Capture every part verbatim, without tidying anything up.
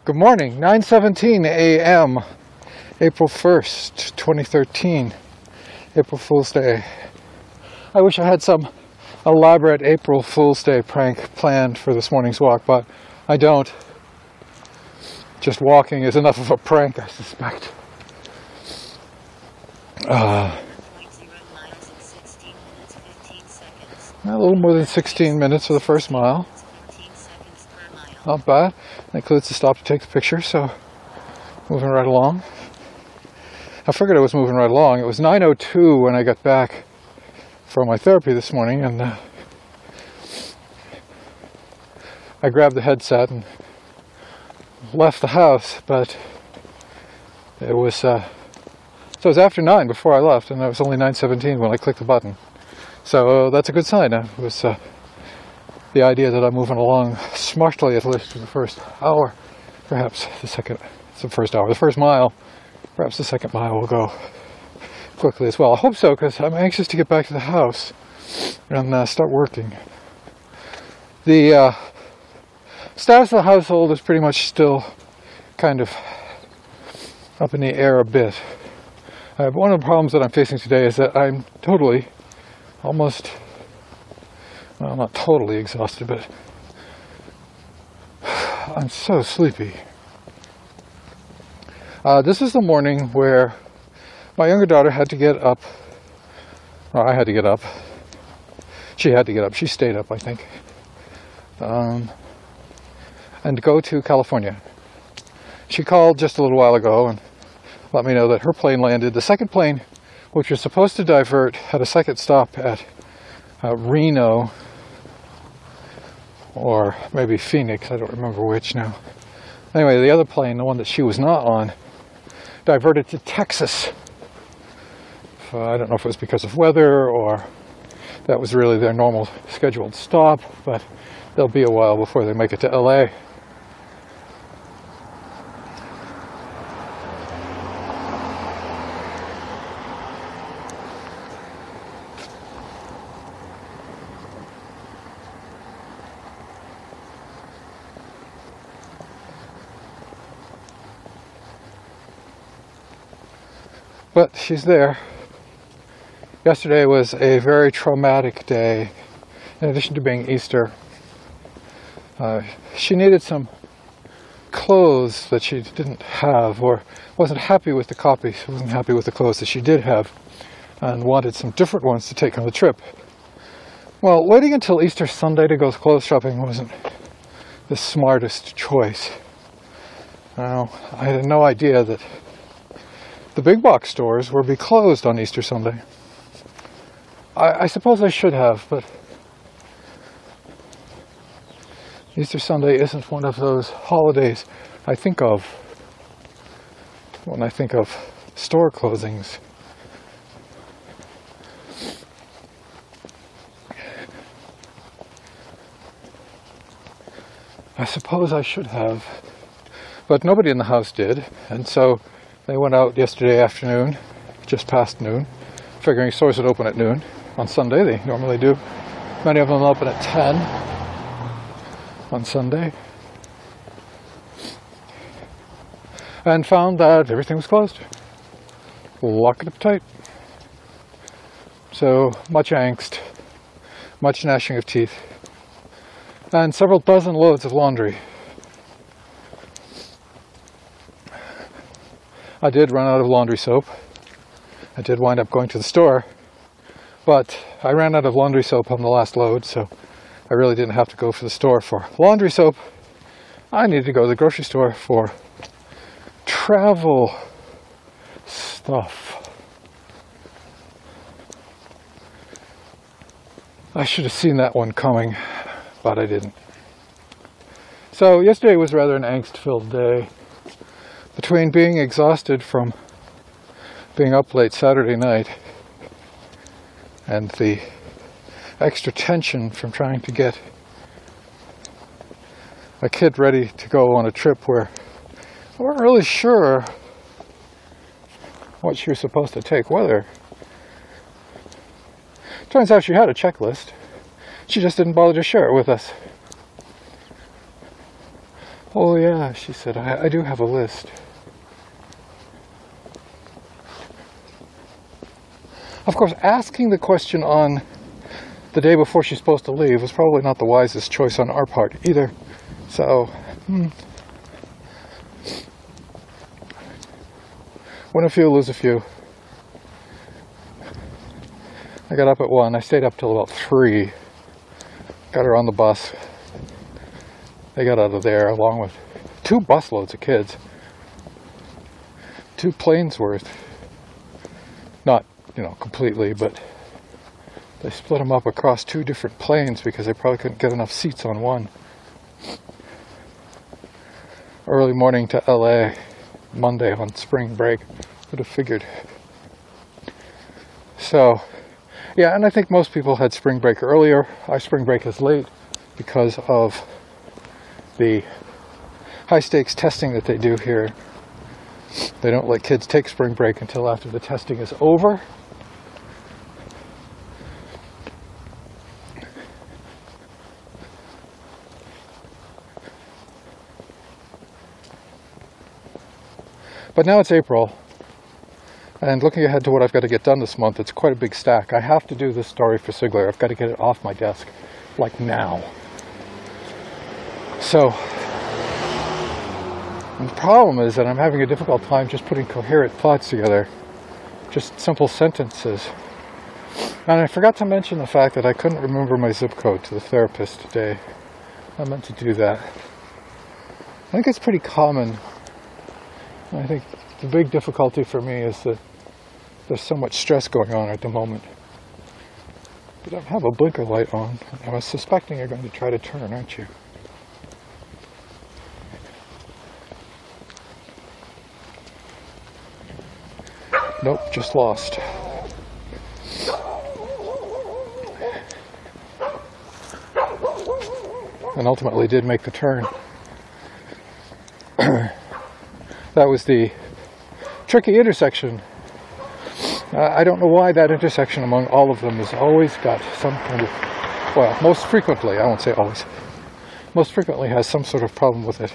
Good morning, nine seventeen a m, April first, twenty thirteen, April Fool's Day. I wish I had some elaborate April Fool's Day prank planned for this morning's walk, but I don't. Just walking is enough of a prank, I suspect. Uh, a little more than sixteen minutes for the first mile. Not bad. That includes the stop to take the picture, so moving right along. I figured I was moving right along. It was nine oh two when I got back from my therapy this morning, and uh, I grabbed the headset and left the house, but it was uh, so it was after nine before I left, and it was only nine seventeen when I clicked the button. So uh, that's a good sign. It was uh, the idea that I'm moving along smartly, at least for the first hour, perhaps the second, it's the first hour, the first mile, perhaps the second mile will go quickly as well. I hope so, because I'm anxious to get back to the house and uh, start working. The uh, status of the household is pretty much still kind of up in the air a bit. Uh, one of the problems that I'm facing today is that I'm totally, almost, well, not totally exhausted, but I'm so sleepy. Uh, this is the morning where my younger daughter had to get up. Well, I had to get up. She had to get up. She stayed up, I think. Um, and go to California. She called just a little while ago and let me know that her plane landed. The second plane, which was supposed to divert, had a second stop at uh, Reno, or maybe Phoenix, I don't remember which now. Anyway, the other plane, the one that she was not on, diverted to Texas. Uh, I don't know if it was because of weather or that was really their normal scheduled stop, but they'll be a while before they make it to L A. But she's there. Yesterday was a very traumatic day, in addition to being Easter. Uh, she needed some clothes that she didn't have, or wasn't happy with the copy. She wasn't happy with the clothes that she did have, and wanted some different ones to take on the trip. Well, waiting until Easter Sunday to go clothes shopping wasn't the smartest choice. Now, I had no idea that the big box stores would be closed on Easter Sunday. I, I suppose I should have, but Easter Sunday isn't one of those holidays I think of when I think of store closings. I suppose I should have, but nobody in the house did, and so they went out yesterday afternoon, just past noon, figuring stores would open at noon. On Sunday, they normally do. Many of them open at ten on Sunday. And found that everything was closed. Lock it up tight. So, much angst, much gnashing of teeth, and several dozen loads of laundry. I did run out of laundry soap. I did wind up going to the store, but I ran out of laundry soap on the last load, so I really didn't have to go for the store for laundry soap. I needed to go to the grocery store for travel stuff. I should have seen that one coming, but I didn't. So yesterday was rather an angst-filled day. Between being exhausted from being up late Saturday night and the extra tension from trying to get a kid ready to go on a trip where I weren't really sure what she was supposed to take, whether. Turns out she had a checklist. She just didn't bother to share it with us. Oh yeah, she said, I, I do have a list. Of course, asking the question on the day before she's supposed to leave was probably not the wisest choice on our part either. So, hmm. Win a few, lose a few. I got up at one. I stayed up till about three. Got her on the bus. They got out of there along with two busloads of kids. Two planes worth. Not, you know, completely, but they split them up across two different planes because they probably couldn't get enough seats on one. Early morning to L A, Monday on spring break. Would have figured. So, yeah, and I think most people had spring break earlier. Our spring break is late because of the high stakes testing that they do here. They don't let kids take spring break until after the testing is over. But now it's April, and looking ahead to what I've got to get done this month, it's quite a big stack. I have to do this story for Sigler. I've got to get it off my desk, like now. So, and the problem is that I'm having a difficult time just putting coherent thoughts together. Just simple sentences. And I forgot to mention the fact that I couldn't remember my zip code to the therapist today. I meant to do that. I think it's pretty common. I think the big difficulty for me is that there's so much stress going on at the moment. You don't have a blinker light on. I was suspecting you're going to try to turn, aren't you? Nope, just lost. And ultimately did make the turn. That was the tricky intersection. Uh, I don't know why that intersection among all of them has always got some kind of, well, most frequently, I won't say always, most frequently has some sort of problem with it.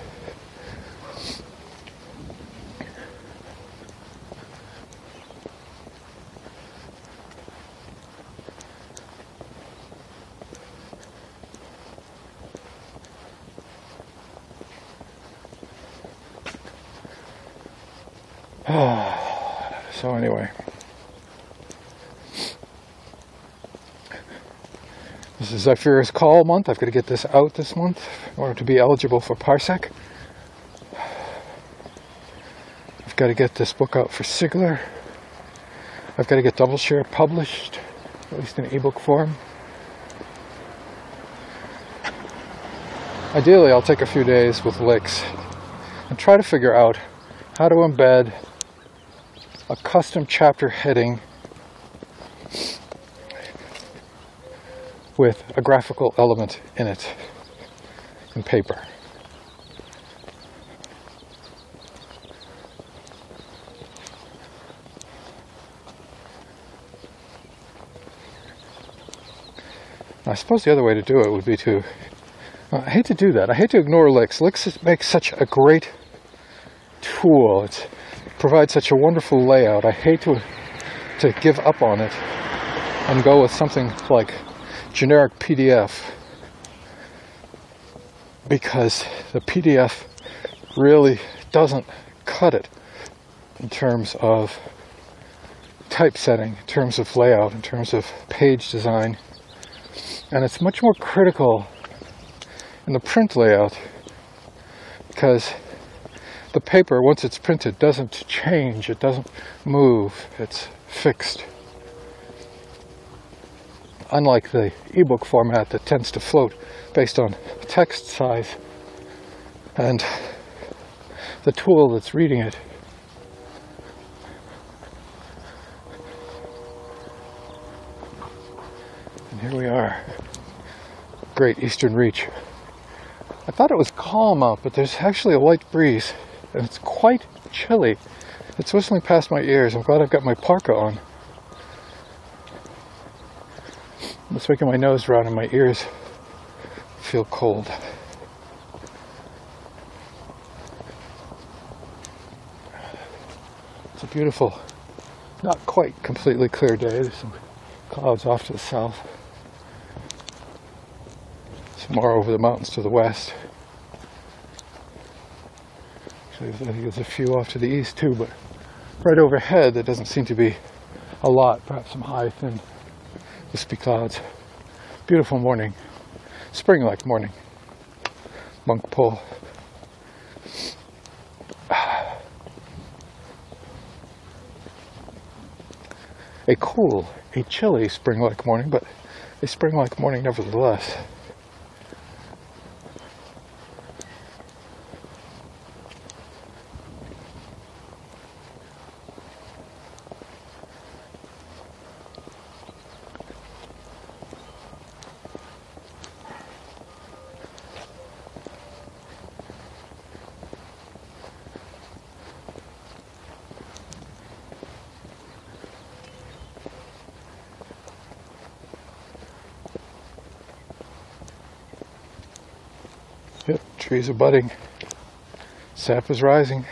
So anyway, this is Zephyr's call month. I've got to get this out this month in order to be eligible for Parsec. I've got to get this book out for Sigler. I've got to get Double Share published, at least in ebook form. Ideally, I'll take a few days with Lix and try to figure out how to embed a custom chapter heading with a graphical element in it, in paper. I suppose the other way to do it would be to, uh, I hate to do that, I hate to ignore Lix. Lix makes such a great tool. It's provides such a wonderful layout. I hate to to give up on it and go with something like generic P D F, because the P D F really doesn't cut it in terms of typesetting, in terms of layout, in terms of page design, and it's much more critical in the print layout because the paper, once it's printed, doesn't change, it doesn't move, it's fixed. Unlike the ebook format that tends to float based on text size and the tool that's reading it. And here we are, Great Eastern Reach. I thought it was calm out, but there's actually a light breeze. And it's quite chilly. It's whistling past my ears. I'm glad I've got my parka on. It's making my nose run and my ears feel cold. It's a beautiful, not quite completely clear day. There's some clouds off to the south. Some more over the mountains to the west. Actually, I think there's a few off to the east too, but right overhead there doesn't seem to be a lot. Perhaps some high, thin, wispy clouds. Beautiful morning. Spring-like morning. Monk Pull. A cool, a chilly spring-like morning, but a spring-like morning nevertheless. Yep, trees are budding. Sap is rising.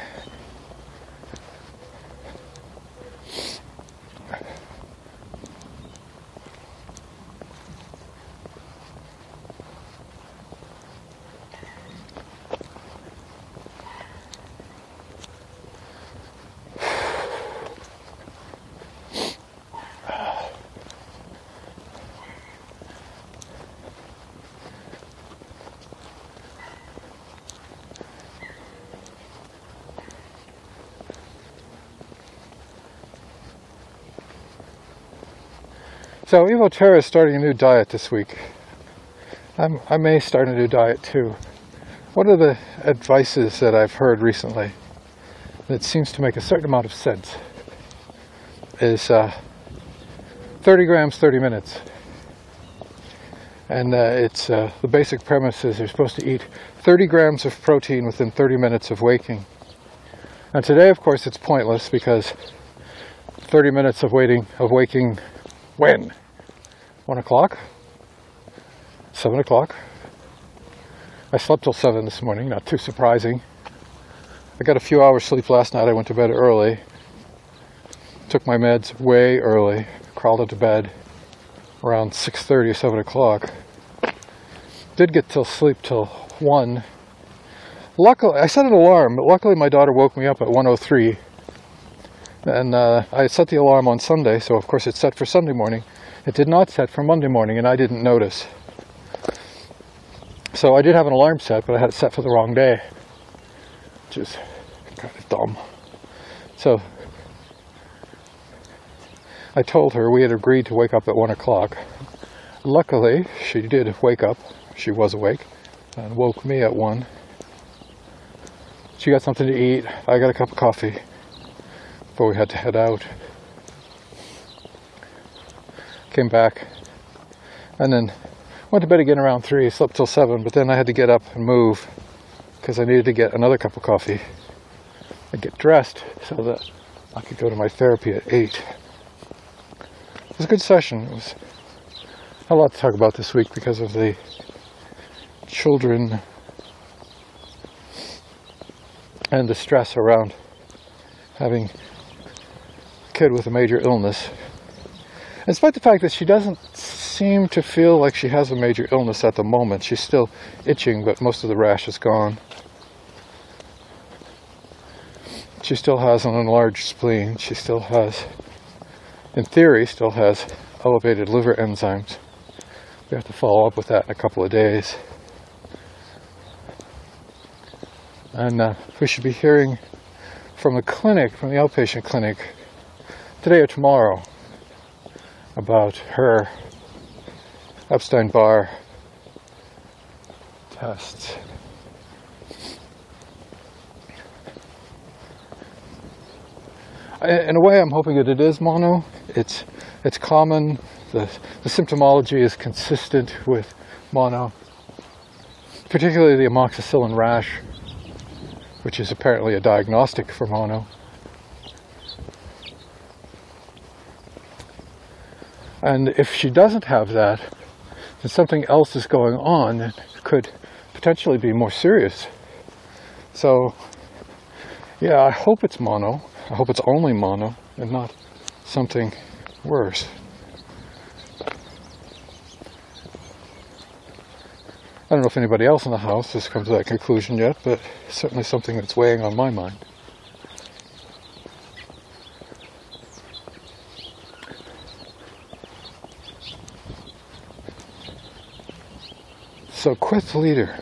So Evo Terra is starting a new diet this week. I'm, I may start a new diet too. One of the advices that I've heard recently that seems to make a certain amount of sense is uh, thirty grams, thirty minutes. And uh, it's uh, the basic premise is you're supposed to eat thirty grams of protein within thirty minutes of waking. And today, of course, it's pointless because thirty minutes of waiting of waking. When? One o'clock? Seven o'clock? I slept till seven this morning, not too surprising. I got a few hours sleep last night. I went to bed early. Took my meds way early. Crawled into bed around six thirty, seven o'clock. Did get till sleep till one. Luckily, I set an alarm, but luckily my daughter woke me up at one oh three. And uh, I set the alarm on Sunday, so of course it's set for Sunday morning. It did not set for Monday morning, and I didn't notice. So I did have an alarm set, but I had it set for the wrong day, which is kind of dumb. So I told her we had agreed to wake up at one o'clock. Luckily, she did wake up. She was awake and woke me at one. She got something to eat. I got a cup of coffee before we had to head out. Came back and then went to bed again around three, slept till seven, but then I had to get up and move because I needed to get another cup of coffee and get dressed so that I could go to my therapy at eight. It was a good session. It was a lot to talk about this week because of the children and the stress around having kid with a major illness. Despite the fact that she doesn't seem to feel like she has a major illness at the moment. She's still itching, but most of the rash is gone. She still has an enlarged spleen. She still has, in theory, still has elevated liver enzymes. We have to follow up with that in a couple of days. And uh, we should be hearing from the clinic, from the outpatient clinic, today or tomorrow, about her Epstein-Barr tests. In a way, I'm hoping that it is mono. It's it's common. The, the symptomology is consistent with mono, particularly the amoxicillin rash, which is apparently a diagnostic for mono. And if she doesn't have that, then something else is going on that could potentially be more serious. So, yeah, I hope it's mono. I hope it's only mono and not something worse. I don't know if anybody else in the house has come to that conclusion yet, but it's certainly something that's weighing on my mind. So, Qwith leader.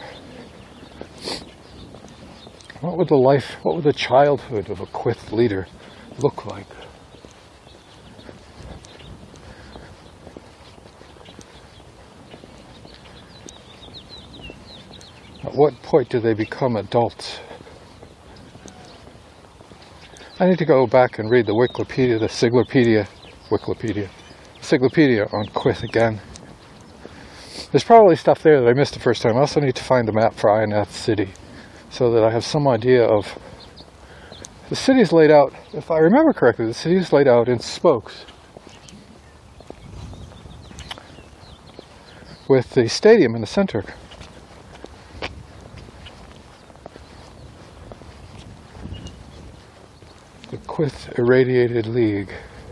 What would the life, what would the childhood of a Qwith leader look like? At what point do they become adults? I need to go back and read the Wikipedia, the Siglopedia, Wikipedia, Siglopedia on Qwith again. There's probably stuff there that I missed the first time. I also need to find the map for Ionath City so that I have some idea of... The city is laid out, if I remember correctly, the city is laid out in spokes, with the stadium in the center. The Qwith Irradiated League.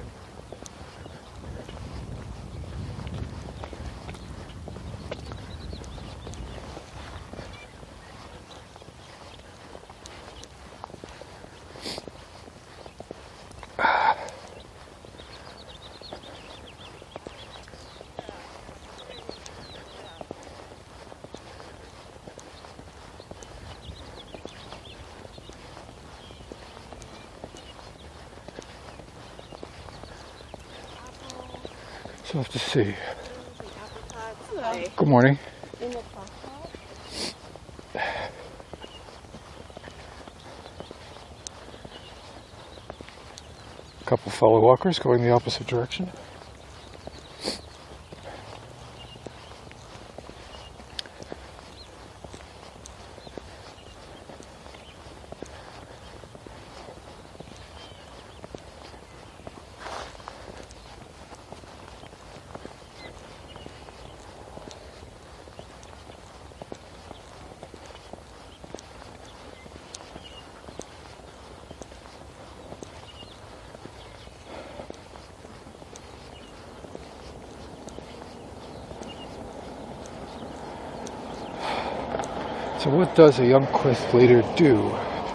So I have to see. Hello. Good morning. A couple fellow walkers going the opposite direction. So what does a young Qwith leader do?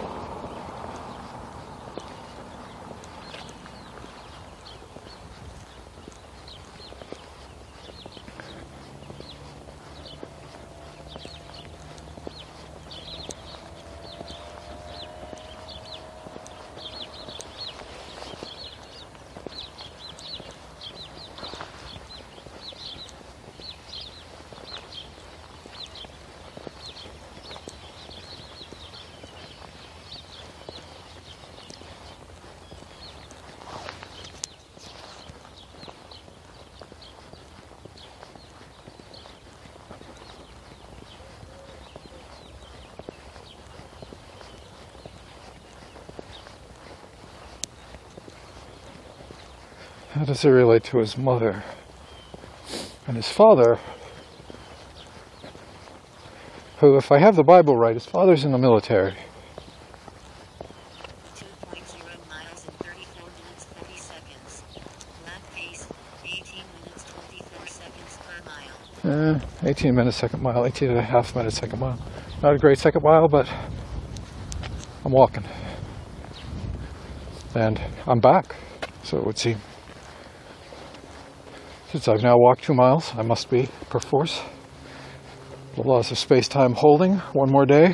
How does it relate to his mother and his father, who, if I have the Bible right, his father's in the military. two point zero miles and thirty-four minutes forty seconds. Lap pace, eighteen minutes twenty-four seconds per mile. Eh, eighteen minutes second mile, eighteen and a half minutes second mile. Not a great second mile, but I'm walking. And I'm back, so it would seem. Since I've now walked two miles, I must be, perforce. The laws of space-time holding, one more day.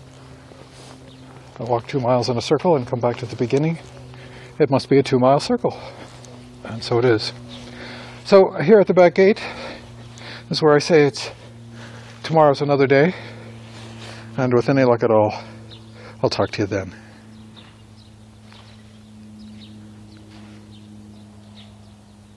I walk two miles in a circle and come back to the beginning. It must be a two-mile circle. And so it is. So here at the back gate is where I say it's tomorrow's another day. And with any luck at all, I'll talk to you then.